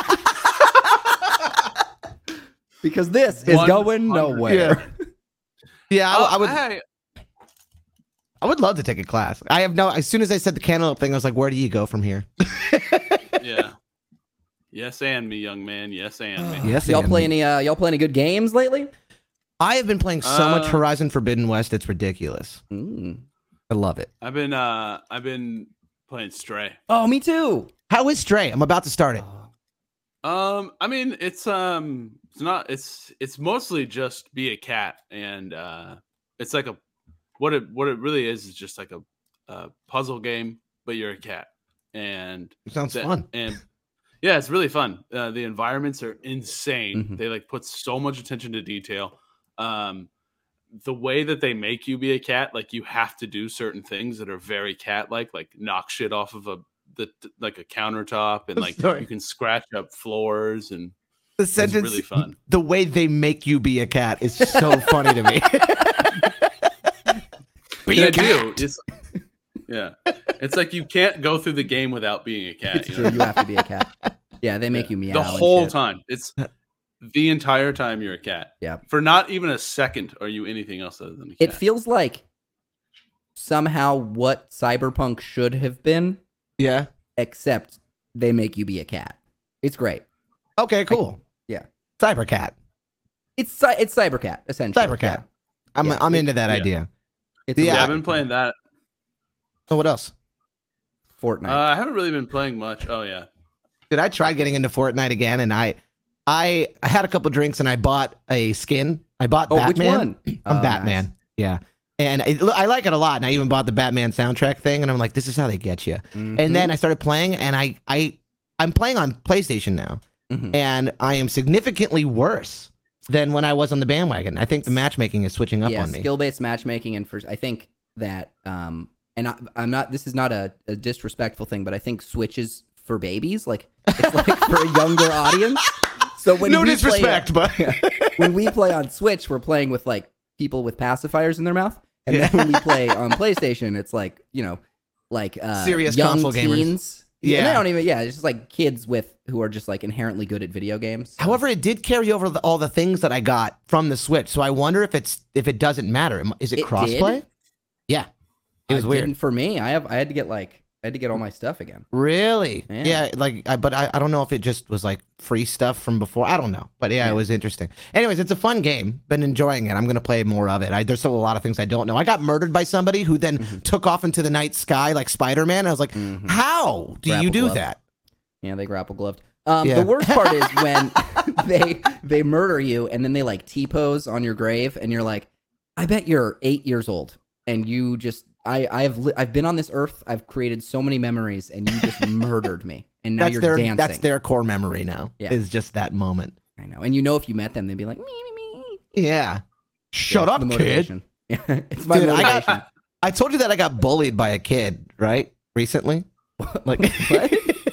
because this is one going hundred nowhere. Yeah, I, Oh, I would. hey, I would love to take a class. I have no. As soon as I said the cantaloupe thing, I was like, "Where do you go from here?" Yeah. Yes, and me, young man. Yes, and me. Yes, Y'all and play me. any? Uh, y'all play any good games lately? I have been playing so much Uh, Horizon Forbidden West. It's ridiculous. Mm. I love it. I've been uh I've been playing Stray. Oh, me too. How is Stray? I'm about to start it. Um, I mean, it's um, it's not. It's it's mostly just be a cat, and uh, it's like a what it what it really is is just like a, a puzzle game, but you're a cat, and It sounds that- fun. and yeah, it's really fun. Uh, the environments are insane. Mhm. They like put so much attention to detail. Um, the way that they make you be a cat, like you have to do certain things that are very cat-like, like knock shit off of a the like a countertop, and like Sorry. you can scratch up floors, and The it's sentence, really fun. the way they make you be a cat is so funny to me. Be Yeah, a I do. cat. It's yeah, it's like you can't go through the game without being a cat. It's you true. know? You have to be a cat. Yeah, they make Yeah. you meow the and whole shit. time. It's the entire time you're a cat. Yeah. For not even a second are you anything else other than a cat. It feels like somehow what Cyberpunk should have been, Yeah. except they make you be a cat. It's great. Okay. Cool. yeah. Cybercat. It's cy- it's Cybercat essentially. Cybercat. Yeah. I'm Yeah. I'm into that Yeah. idea. It's Yeah. yeah, yeah. I've been playing that. So what else? Fortnite. Uh, I haven't really been playing much. Oh yeah. Did I try getting into Fortnite again? And I, I, I had a couple drinks and I bought a skin. I bought oh, which Batman. one? I'm Oh, Batman. nice. Yeah. And it, I like it a lot. And I even bought the Batman soundtrack thing. And I'm like, this is how they get you. Mhm. And then I started playing, and I, I, I'm playing on PlayStation now, Mhm. and I am significantly worse than when I was on the bandwagon. I think the matchmaking is switching up yeah, on me. skill-based matchmaking, and for I think that um, and I, I'm not. This is not a, a disrespectful thing, but I think Switch is for babies. Like it's like for a younger audience. So when no we disrespect, play, but when we play on Switch, we're playing with like people with pacifiers in their mouth, and Yeah. then when we play on PlayStation, it's like you know, like uh, Serious young console gamers. teens. Yeah. they don't even. Yeah, it's just like kids with who are just like inherently good at video games. So- however, it did carry over the, all the things that I got from the Switch. So I wonder if it's if it doesn't matter. Am- Is it, It crossplay? did? Yeah, it was I weird. didn't- for me. I have. I had to get like. I had to get all my stuff again. Really? Yeah. Yeah. like, I, but I, I don't know if it just was like free stuff from before. I don't know. But yeah, Yeah. it was interesting. Anyways, it's a fun game. Been enjoying it. I'm going to play more of it. I, there's still a lot of things I don't know. I got murdered by somebody who then Mhm. took off into the night sky like Spider-Man. I was like, Mhm. how do you Grapple do glove. that? Yeah, they grapple gloved. Um, Yeah. The worst part is when they they murder you and then they like T-pose on your grave and you're like, I bet you're eight years old and you just I I've li- I've been on this earth. I've created so many memories and you just murdered me and now That's you're their dancing. that's their core memory now. Yeah. Is just that moment. I know. And you know if you met them, they'd be like, me me me. Yeah. Shut Yeah, up, the kid. motivation. Yeah, it's my Dude, I motivation. got I told you that I got bullied by a kid, right? Recently. Like What?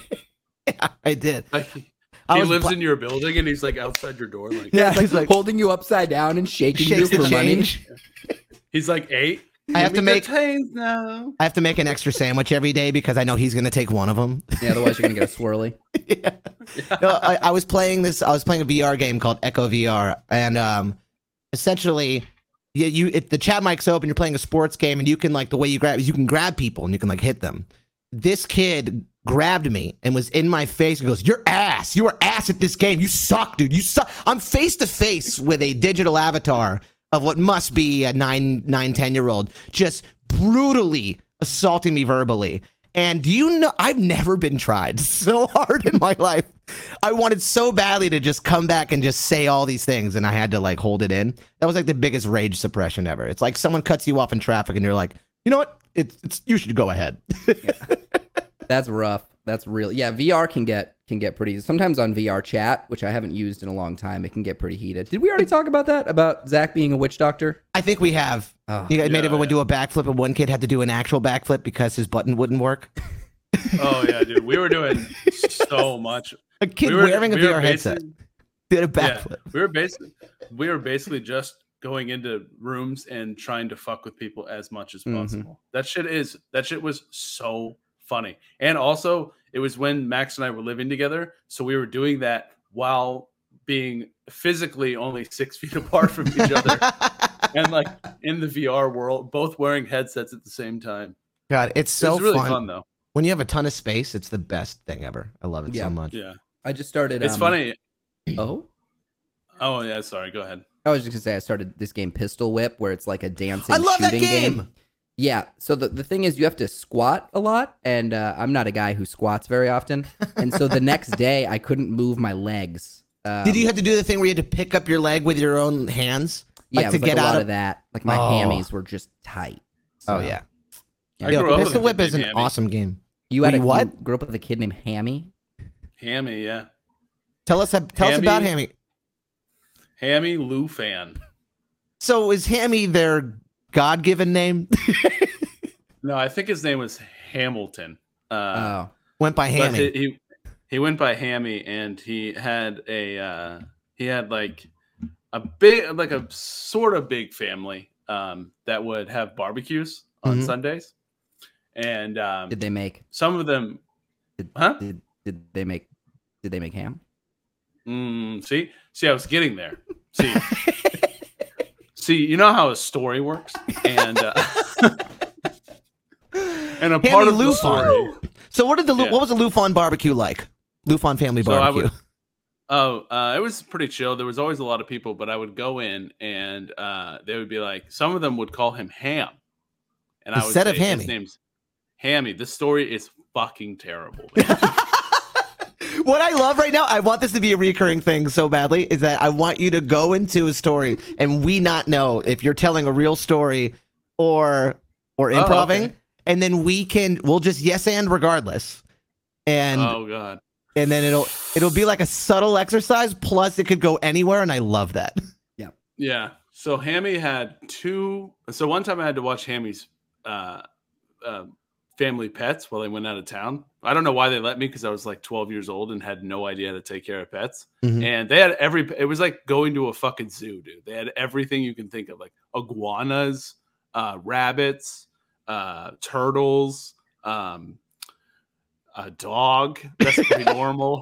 yeah, I did. Like, I he was lives pla- in your building, and he's like outside your door. Like Yeah, It's like, he's like holding you upside down and shaking you shakes for the money. change. he's like eight. I have to Give me the make change now. I have to make an extra sandwich every day because I know he's gonna take one of them. Yeah, otherwise you're gonna get a swirly. yeah. No, I, I was playing this. I was playing a V R game called Echo V R, and um, essentially, you, you it, the chat mic's open. You're playing a sports game, and you can like the way you grab is you can grab people and you can like hit them. This kid grabbed me and was in my face and goes, "You're ass. You are ass at this game. You suck, dude. You suck." I'm face to face with a digital avatar of what must be a nine, nine, ten year old, just brutally assaulting me verbally. And do you know, I've never been tried so hard in my life. I wanted so badly to just come back and just say all these things, and I had to like hold it in. That was like the biggest rage suppression ever. It's like someone cuts you off in traffic, and you're like, you know what? It's, it's you should go ahead. That's rough. That's real. Yeah, V R can get can get pretty. Sometimes on V R chat, which I haven't used in a long time, it can get pretty heated. Did we already talk about that? About Zach being a witch doctor? I think we have. Oh, You guys made Yeah, everyone yeah. do a backflip, and one kid had to do an actual backflip because his button wouldn't work. Oh yeah, dude. We were doing so much. A kid we were, wearing a we V were R headset basically- did a Yeah, backflip. we were basically we were basically just going into rooms and trying to fuck with people as much as Mhm. possible. That shit is that shit was so funny. And also, it was when Max and I were living together, so we were doing that while being physically only six feet apart from each other. and like in the V R world, both wearing headsets at the same time. God, it's so it's really fun. fun though. When you have a ton of space, it's the best thing ever. I love it Yeah. so much. Yeah, I just started. it's um, funny. Oh, Oh yeah, sorry. Go ahead. I was just gonna say I started this game Pistol Whip, where it's like a dancing I love that shooting game. Yeah. So the, the thing is, you have to squat a lot, and uh, I'm not a guy who squats very often. And so the next day, I couldn't move my legs. Um, Did you have to do the thing where you had to pick up your leg with your own hands? Yeah, like it to was get like a out lot of- of that. Like my Oh. hammies were just tight. Oh So, yeah. I Yo, grew up with Pistol a Whip kid is an named Hammy. awesome game. You had Wait, a, what? you grew up with a kid named Hammy. Hammy, yeah. Tell us tell us about Hammy. Hammy. Hammy Lou fan. So is Hammy their God-given name? No, I think his name was Hamilton. Uh, Oh, Went by but Hammy. he, he he went by Hammy, and he had a uh, he had like a big like a sort of big family um, that would have barbecues on Mhm. Sundays, and um, did they make? some of them, Did, huh? did did they make? Did they make ham? Mm, see, see, I was getting there. See, see, you know how a story works, and uh, and a part Hammy of the Lufon. story. So what did the Lu- Yeah. what was the Lufon barbecue like? Lufon family So I barbecue. would- Oh, uh, it was pretty chill. There was always a lot of people, but I would go in and uh, they would be like, some of them would call him Ham, and I would Instead say, of Hammy. his name's Hammy. This story is fucking terrible. man." What I love right now, I want this to be a recurring thing so badly, is that I want you to go into a story and we not know if you're telling a real story or or Oh, improving, okay. and then we can we'll just yes and regardless, and Oh god. and then it'll it'll be like a subtle exercise. Plus, it could go anywhere, and I love that. Yeah. So Hammy had two. So one time I had to watch Hammy's uh, uh, family pets while they went out of town. I don't know why they let me because I was like twelve years old and had no idea how to take care of pets. Mhm. And they had every. It was like going to a fucking zoo, dude. They had everything you can think of, like iguanas, uh, rabbits, uh, turtles, um, a dog. That's pretty normal.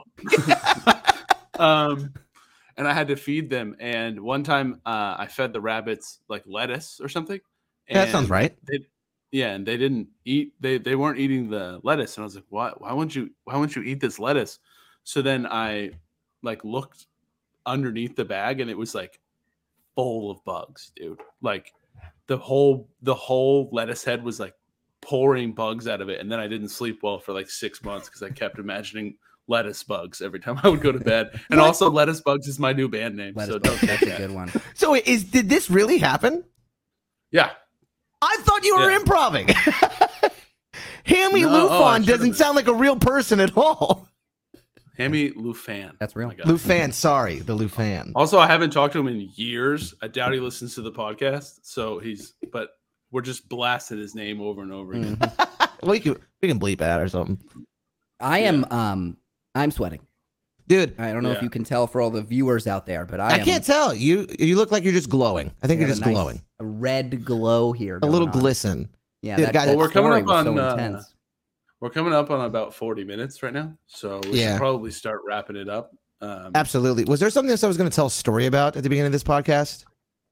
um, and I had to feed them. And one time, uh, I fed the rabbits like lettuce or something. Yeah, that and sounds right. They, yeah, and they didn't eat. They they weren't eating the lettuce, and I was like, "Why? Why won't you? Why won't you eat this lettuce?" So then I like looked underneath the bag, and it was like full of bugs, dude. Like the whole the whole lettuce head was like pouring bugs out of it, and then I didn't sleep well for like six months because I kept imagining lettuce bugs every time I would go to bed. And What? also, lettuce bugs is my new band name. Lettuce so bugs, don't that's take a that. good one. So is did this really happen? Yeah. I thought you were Yeah. improving. Hammy No, oh, I Lufon should've doesn't been. sound like a real person at all. Hammy Lufan. That's real. Oh my God. Lufan, sorry, the Lufan. Also, I haven't talked to him in years. I doubt he listens to the podcast. So he's, but we're just blasting his name over and over again. Mhm. we can we can bleep that or something, I am. Um, I'm sweating. dude. I don't know if Yeah. you can tell for all the viewers out there, but I, I, am, can't tell you. You look like you're just glowing. I think I you're have just a nice- glowing, A red glow here. a going little on. glisten. Yeah, Dude, that, guys- that Well, we're coming story up was so on, uh, intense. We're coming up on about forty minutes right now. So we Yeah. should probably start wrapping it up. Um, Absolutely. Was there something else I was going to tell a story about at the beginning of this podcast?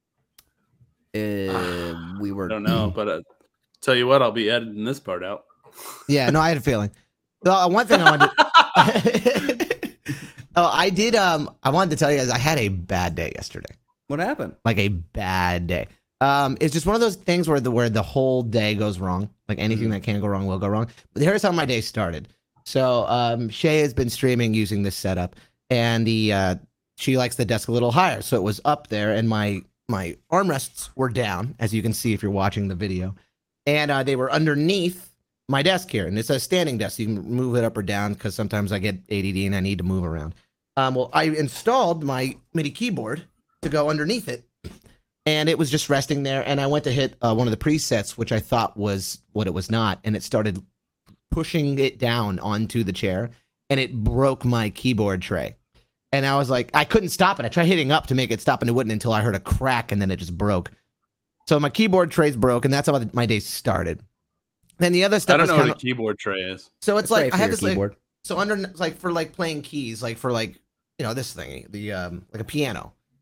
Uh, we I were. don't know, but uh, tell you what, I'll be editing this part out. Yeah, no, I had a feeling. Well, one thing I wanted. To... oh, I did. Um, I wanted to tell you guys I had a bad day yesterday. What happened? Like a bad day. Um, it's just one of those things where the where the whole day goes wrong. Like anything that can go wrong will go wrong. But here's how my day started. So um, Shay has been streaming using this setup, and the uh, she likes the desk a little higher, so it was up there, and my my armrests were down, as you can see if you're watching the video, and uh, they were underneath my desk here, and it's a standing desk. You can move it up or down because sometimes I get A D D and I need to move around. Um, well, I installed my MIDI keyboard to go underneath it, and it was just resting there. And I went to hit uh, one of the presets, which I thought was what it was not, and it started pushing it down onto the chair, and it broke my keyboard tray. And I was like, I couldn't stop it. I tried hitting up to make it stop, and it wouldn't until I heard a crack, and then it just broke. So my keyboard tray's broke, and that's how my day started. Then the other stuff I don't was know kind what a of keyboard tray is. so it's That's like right I for had your this like, keyboard. so under like for like playing keys, like for like you know this thing, the um like a piano.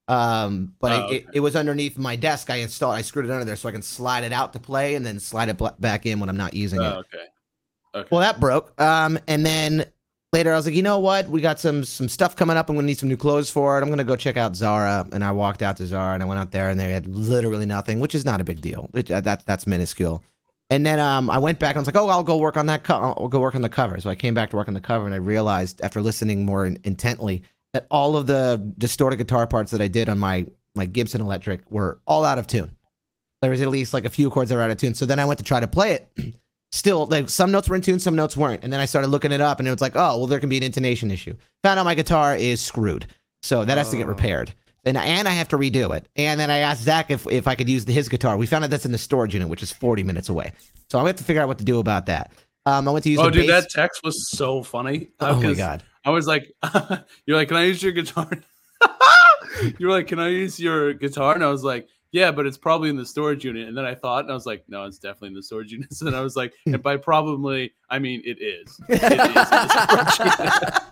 Um, but Oh, I, it, okay. it was underneath my desk. I installed, I screwed it under there so I can slide it out to play and then slide it bl- back in when I'm not using it. Oh, okay. Okay. Well, that broke. Um, and then later I was like, you know what? We got some some stuff coming up. I'm gonna need some new clothes for it. I'm gonna go check out Zara. And I walked out to Zara and I went out there and they had literally nothing, which is not a big deal. It, uh, that that's minuscule. And then um, I went back and I was like, oh, I'll go work on that. Co- I'll go work on the cover. So I came back to work on the cover and I realized after listening more in- intently that all of the distorted guitar parts that I did on my my Gibson Electric were all out of tune. There was at least like a few chords that were out of tune. So then I went to try to play it. Still, like some notes were in tune, some notes weren't. And then I started looking it up, and it was like, oh, well, there can be an intonation issue. Found out my guitar is screwed, so that has to get Oh. repaired. And and I have to redo it. And then I asked Zach if if I could use the, his guitar. We found out that's in the storage unit, which is forty minutes away. So I'm gonna have to figure out what to do about that. Um, I went to use. Oh, the dude, bass- that text was so funny. Oh my 'Cause god. I was like, you're like, can I use your guitar? You were like, can I use your guitar? And I was like, yeah, but it's probably in the storage unit. And then I thought, and I was like, no, it's definitely in the storage unit. So then I was like, and by probably, I mean, it is. It is in the storage unit.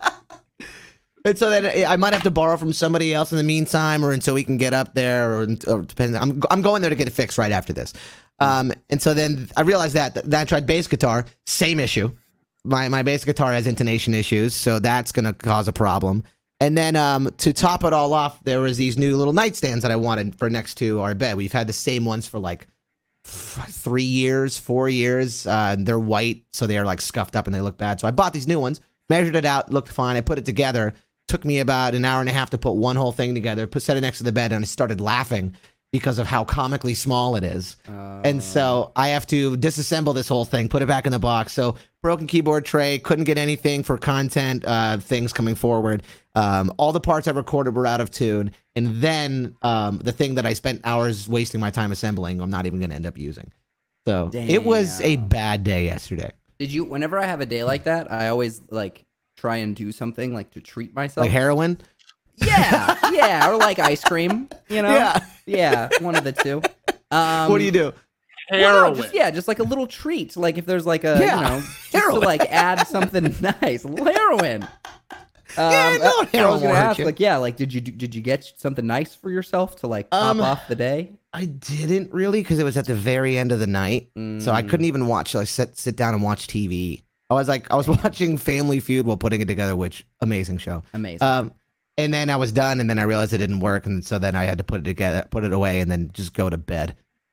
And so then I might have to borrow from somebody else in the meantime, or until we can get up there, or, or depending. I'm I'm going there to get it fixed right after this. Um, and so then I realized that then I tried bass guitar, same issue. My my bass guitar has intonation issues, so that's gonna cause a problem. And then um, to top it all off, there was these new little nightstands that I wanted for next to our bed. We've had the same ones for like f- three years, four years. Uh, they're white, so they are like scuffed up and they look bad. So I bought these new ones, measured it out, looked fine. I put it together. Took me about an hour and a half to put one whole thing together. Put set it next to the bed, and I started laughing because of how comically small it is. Uh, And so I have to disassemble this whole thing, put it back in the box. So broken keyboard tray, couldn't get anything for content uh, things coming forward. Um, all the parts I recorded were out of tune. And then um, the thing that I spent hours wasting my time assembling, I'm not even going to end up using. So it was a Damn. bad day yesterday. Did you? Whenever I have a day like that, I always like try and do something like to treat myself. Like heroin? Yeah, yeah, or like ice cream. You know? Yeah. yeah, one of the two. Um, What do you do? well, no, Heroin. just, yeah, just like a little treat. Like if there's like a Yeah, you know, just heroin. to like add something nice. A little heroin. Um, Yeah, I know uh, I heroin was gonna won't hurt ask, you. like, yeah, like, did you do- did you get something nice for yourself to like top Um, off the day? I didn't really because it was at the very end of the night. So I Mm. couldn't even watch. Like sit sit down and watch T V. I was like I was watching Family Feud while putting it together, which amazing show. Amazing. Um, and then I was done, and then I realized it didn't work, and so then I had to put it together, put it away, and then just go to bed.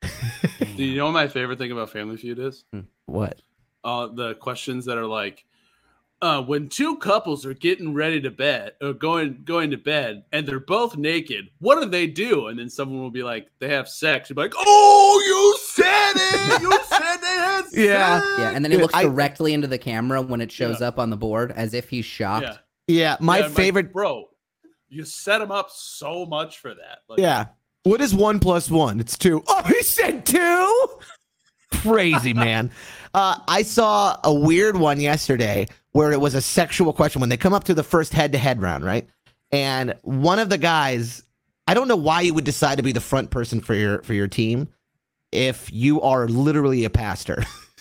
Do you know what my favorite thing about Family Feud is? What? Uh, the questions that are like, uh, when two couples are getting ready to bed or going going to bed and they're both naked, what do they do? And then someone will be like, they have sex. You'll be like, oh, you said it. You said they had sex. Yeah. yeah, and then he dude, looks I- directly into the camera when it shows Yeah. up on the board, as if he's shocked. Yeah. Yeah, my Yeah, I'm like, favorite. bro, you set him up so much for that. Like, Yeah. What is one plus one? It's two. Oh, he said two? Crazy, man. Uh, I saw a weird one yesterday where it was a sexual question when they come up to the first head to head round, right? And one of the guys, I don't know why you would decide to be the front person for your for your team if you are literally a pastor.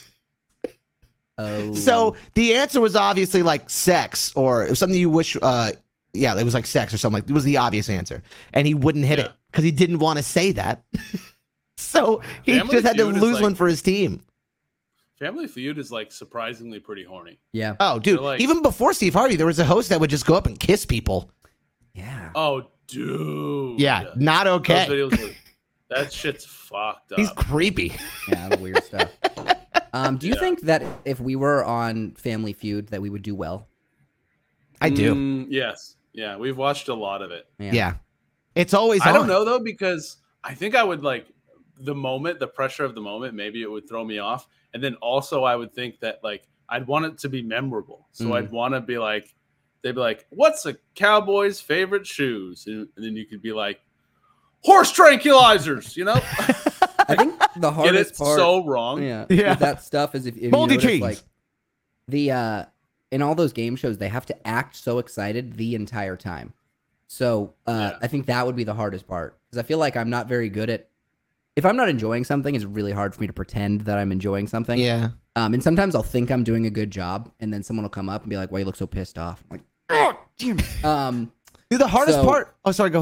Oh, So the answer was obviously like sex or it was something you wish. Uh, yeah, it was like sex or something. Like it was the obvious answer, and he wouldn't hit Yeah. it because he didn't want to say that. So he Family just had to Feud is lose like- one for his team. Family Feud is like surprisingly pretty horny. yeah, Oh, dude! They're like- even before Steve Harvey, there was a host that would just go up and kiss people. yeah. Oh, dude. Yeah, not okay. Those videos are, that shit's fucked up. He's creepy. Yeah, the weird stuff. Um, do you Yeah. think that if we were on Family Feud, that we would do well? I do. Mm, yes. Yeah, we've watched a lot of it. Yeah. It's always. I don't on. know though, because I think I would like the moment, the pressure of the moment, maybe it would throw me off. And then also I would think that like I'd want it to be memorable. So Mm. I'd want to be like, they'd be like, what's a cowboy's favorite shoes? And, and then you could be like, horse tranquilizers, you know? I think the Get hardest it part, so wrong. yeah, Yeah. with that stuff is if, if Moldy you notice, trees. like the uh, in all those game shows, they have to act so excited the entire time. So uh, Yeah. I think that would be the hardest part because I feel like I'm not very good at. If I'm not enjoying something, it's really hard for me to pretend that I'm enjoying something. Yeah. Um, and sometimes I'll think I'm doing a good job, and then someone will come up and be like, "Why you look so pissed off?" I'm like, "Oh, damn it." Um, Dude, the hardest So- part. Oh, sorry. Go ahead.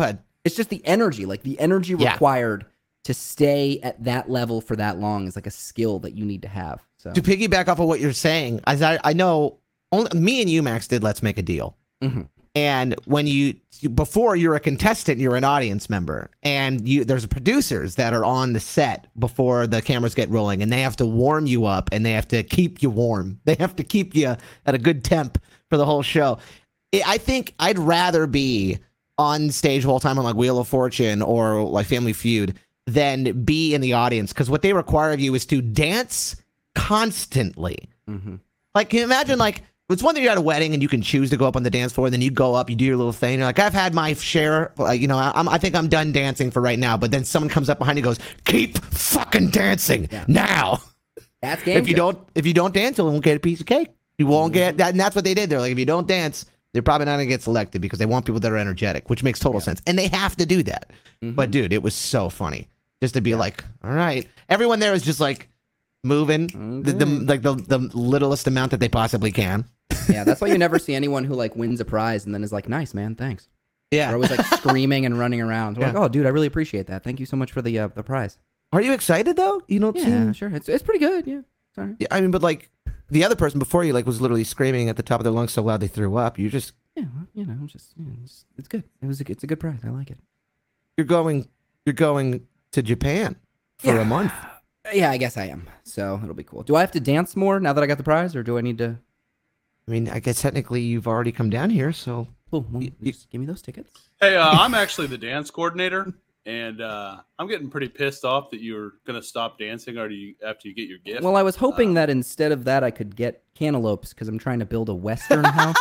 It's just the energy, like the energy Yeah. required to stay at that level for that long is like a skill that you need to have. So To piggyback off of what you're saying, as I, I know only me and you, Max, did Let's Make a Deal. Mhm. And when you, before you're a contestant, you're an audience member, and you there's producers that are on the set before the cameras get rolling, and they have to warm you up, and they have to keep you warm. They have to keep you at a good temp for the whole show. I I think I'd rather be on stage the whole time on like Wheel of Fortune or like Family Feud than be in the audience, because what they require of you is to dance constantly. Mhm. Like, can you imagine, like, it's one thing you're at a wedding and you can choose to go up on the dance floor, and then you go up, you do your little thing. You're like, I've had my share, like, you know, I, I'm, I think I'm done dancing for right now. But then someone comes up behind you and goes, keep fucking dancing Yeah. now. That's game If you show. don't, if you don't dance, you won't get a piece of cake. You won't get that. And that's what they did. They're like, if you don't dance, they're probably not going to get selected because they want people that are energetic, which makes total sense. And they have to do that. Mhm. But dude, it was so funny just to be like, all right. Everyone there is just like moving the, the Okay. like the, the littlest amount that they possibly can. Yeah, that's why you never see anyone who like wins a prize and then is like, nice, man, thanks. Yeah. They're always like screaming and running around. We're Yeah. like, oh, dude, I really appreciate that. Thank you so much for the uh, the prize. Are you excited though? You don't Yeah, seem. sure. It's it's pretty good. Yeah. Sorry. Yeah, I mean, but like the other person before you, like, was literally screaming at the top of their lungs so loud they threw up. You just Yeah, well, you know, just yeah, it's, it's good. It was a, it's a good prize. I like it. you're going you're going to Japan for Yeah. a month. Yeah, I guess I am. So it'll be cool. Do I have to dance more now that I got the prize, or do I need to? I mean, I guess technically you've already come down here, so Cool. Well, You- you- just give me those tickets. Hey, uh, I'm actually the dance coordinator, and uh, I'm getting pretty pissed off that you're gonna stop dancing after you after you get your gift. Well, I was hoping Uh, that instead of that, I could get cantaloupes because I'm trying to build a Western house.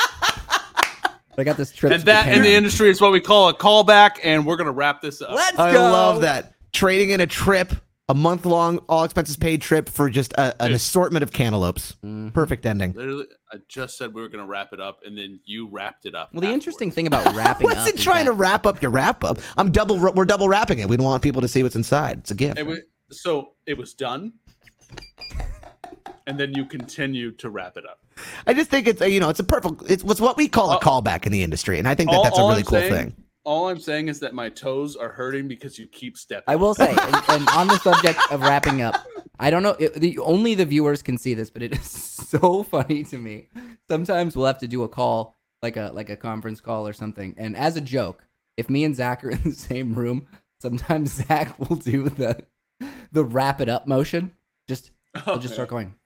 I got this trip. and to that in Japan. the industry is what we call a callback, and we're gonna wrap this up. Let's I go. love that. Trading in a trip, a month long, all expenses paid trip for just a, an Dude. assortment of cantaloupes. Mhm. Perfect ending. Literally, I just said we were gonna wrap it up, and then you wrapped it up. Well, the interesting afterwards. thing about wrapping What's up it is trying that- to wrap up your wrap up? I'm double. We're double wrapping it. We don't want people to see what's inside. It's a gift. It was, so it was done, and then you continued to wrap it up. I just think it's a, you know it's a perfect. It's what's what we call a Uh, callback in the industry, and I think that All- that's a all really I'm cool saying- thing. All I'm saying is that my toes are hurting because you keep stepping. I will say, and, and on the subject of wrapping up, I don't know. It, the only the viewers can see this, but it is so funny to me. Sometimes we'll have to do a call, like a like a conference call or something, and as a joke, if me and Zach are in the same room, sometimes Zach will do the the wrap it up motion. Just he'll just start going.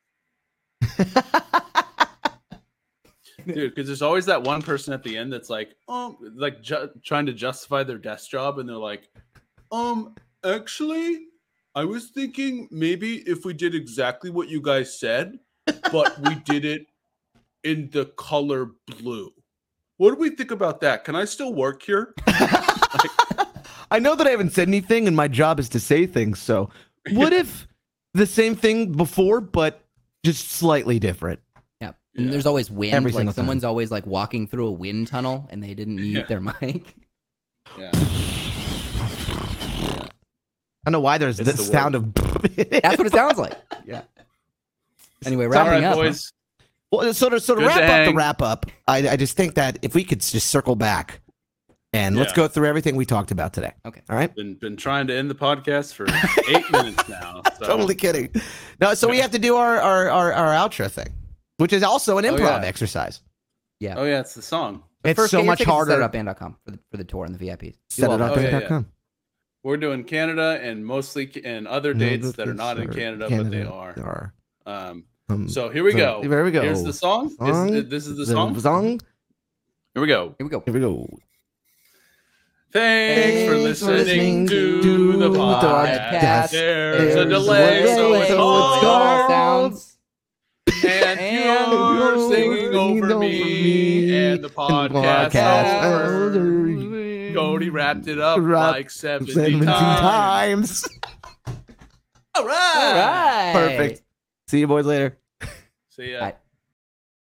Dude, because there's always that one person at the end that's like, um, like ju- trying to justify their desk job, and they're like, um, actually, I was thinking maybe if we did exactly what you guys said, but we did it in the color blue. What do we think about that? Can I still work here? I know that I haven't said anything, and my job is to say things. So, what if the same thing before, but just slightly different? Yeah, and Yeah. there's always wind. Every like single time. someone's always like walking through a wind tunnel, and they didn't mute Yeah. their mic. Yeah. I don't know why there's It's this the sound of. That's what it sounds like. Yeah. Anyway, All wrapping right, up. huh? boys. Well, so to, so to Good wrap up the hang. wrap up, I, I just think that if we could just circle back and let's Yeah. go through everything we talked about today. Okay. All right. Been been trying to end the podcast for eight minutes now. So. Totally kidding. No, so we have to do our our, our, our outro thing, which is also an Oh, improv yeah. exercise. Yeah. Oh yeah, it's the song. It's First, so get your much tickets to harder. set it up band dot com for the, for the tour and the V I Ps. Do Set all it that. up Oh, yeah, dot com. We're doing Canada and mostly and other dates that are not in Canada, but they are. are. Um, Um, so here we so go. Here we go. Here's the song. Song. Is, this is the song. song. Here we go. Here we go. Here we go. Thanks for Thanks for listening listening to to the the podcast. podcast. There's a There's delay, a so delay, it's so all it's all sounds. And And you're you're singing singing over over me, me, and the and the podcast podcast over. over. Cody wrapped it up Wrap- like seventy, seventeen times. times. All right. All right. Perfect. See you boys later. See ya. Bye.